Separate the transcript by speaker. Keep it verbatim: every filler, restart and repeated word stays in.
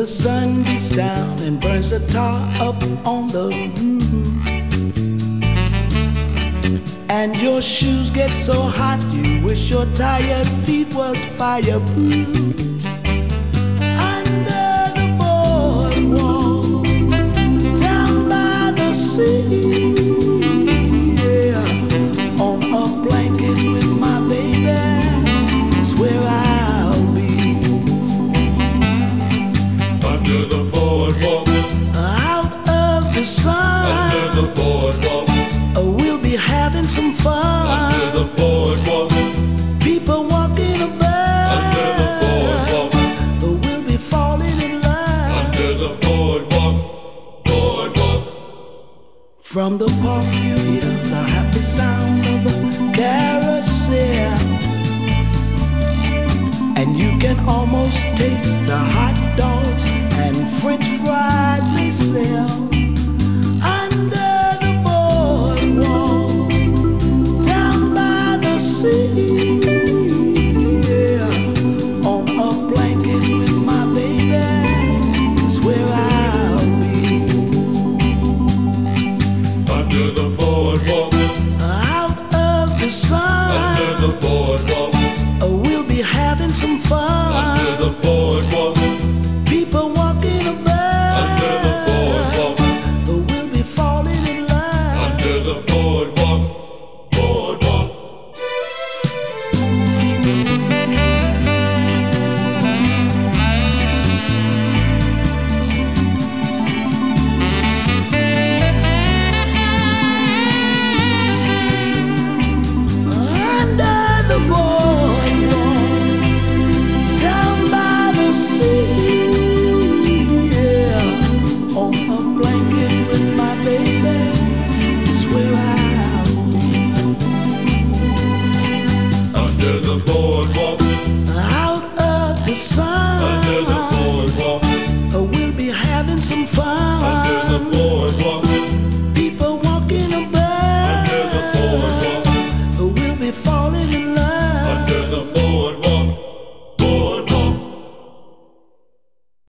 Speaker 1: the sun beats down and burns the tar up on the roof, and your shoes get so hot you wish your tired feet was fireproof. Under the boardwalk, down by the sea, yeah, on a blanket with my baby is where I'll be.
Speaker 2: Under the boardwalk,
Speaker 1: out of the sun,
Speaker 2: under the boardwalk,
Speaker 1: we'll be having some fun.
Speaker 2: under the boardwalk,
Speaker 1: People walking about.
Speaker 2: under the boardwalk,
Speaker 1: We'll be falling in love.
Speaker 2: under the boardwalk, boardwalk.
Speaker 1: From the park you hear the happy sound of a carousel, and you can almost taste the hot